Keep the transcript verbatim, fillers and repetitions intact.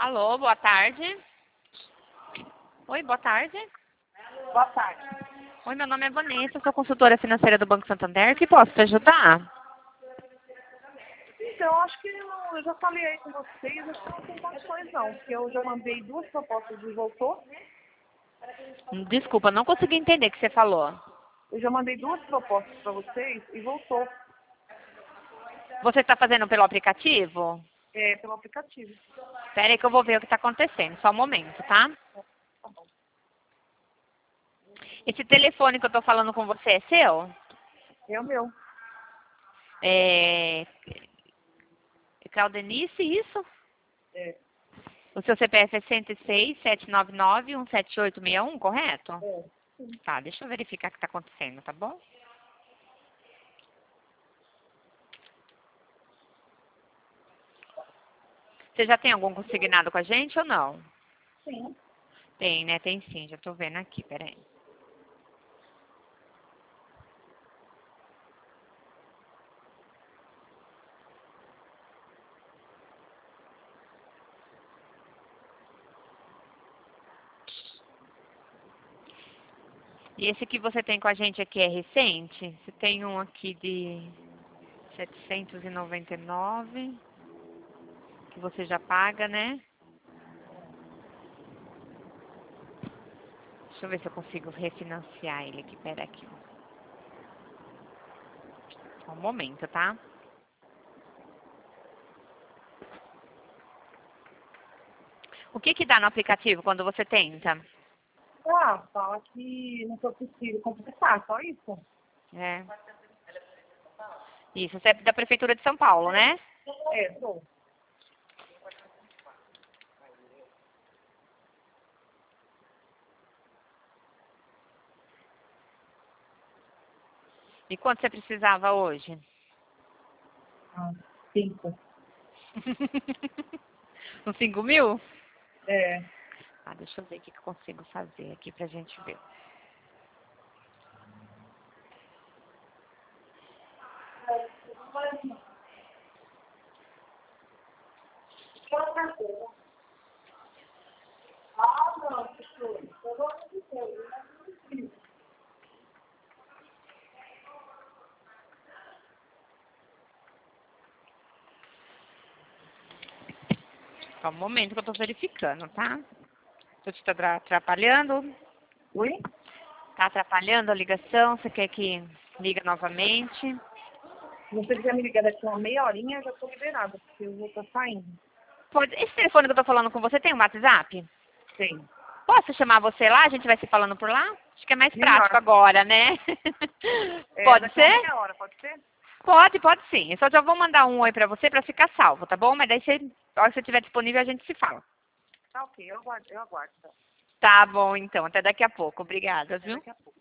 Alô, boa tarde. Oi, boa tarde. Boa tarde. Oi, meu nome é Vanessa, sou consultora financeira do Banco Santander. Que posso te ajudar? Então, acho que eu, eu já falei aí com vocês, acho que não tem condições não, porque eu já mandei duas propostas e voltou. Desculpa, não consegui entender o que você falou. Eu já mandei duas propostas para vocês e voltou. Você está fazendo pelo aplicativo? É, pelo aplicativo. Espera aí que eu vou ver o que está acontecendo. Só um momento, tá? Tá bom. Esse telefone que eu estou falando com você é seu? É o meu. É... Claudenice, isso? É. O seu C P F é cento e seis, sete nove nove, um sete oito seis um, correto? É. Tá, deixa eu verificar o que está acontecendo, tá bom? Você já tem algum consignado com a gente ou não? Sim. Tem, né? Tem sim, já tô vendo aqui, peraí. E esse que você tem com a gente aqui é recente? Você tem um aqui de setecentos e noventa e nove, que você já paga, né? Deixa eu ver se eu consigo refinanciar ele aqui, pera aqui. Só um momento, tá? O que que dá no aplicativo quando você tenta? Ah, fala que não foi possível completar, só isso? É. Isso, você é da Prefeitura de São Paulo, né? É, sou. E quanto você precisava hoje? Ah, cinco. Uns cinco mil? É. Ah, deixa eu ver o que que eu consigo fazer aqui pra gente ver. Só um momento que eu tô verificando, tá? Tô te atra- atrapalhando? Oi? Tá atrapalhando a ligação? Você quer que liga novamente? Se você quiser me ligar daqui uma meia horinha, eu já estou liberada, porque eu vou estar saindo. Pode... Esse telefone que eu tô falando com você tem um WhatsApp? Tem. Posso chamar você lá? A gente vai se falando por lá? Acho que é mais Melhor. prático agora, né? É, Pode daqui uma ser? meia hora, pode ser? Pode, pode sim. Eu só já vou mandar um oi pra você pra ficar salvo, tá bom? Mas daí, você, na hora que você estiver disponível, a gente se fala. Tá ok, eu aguardo, eu aguardo. Então. Tá bom, então. Até daqui a pouco. Obrigada, Até viu? daqui a pouco.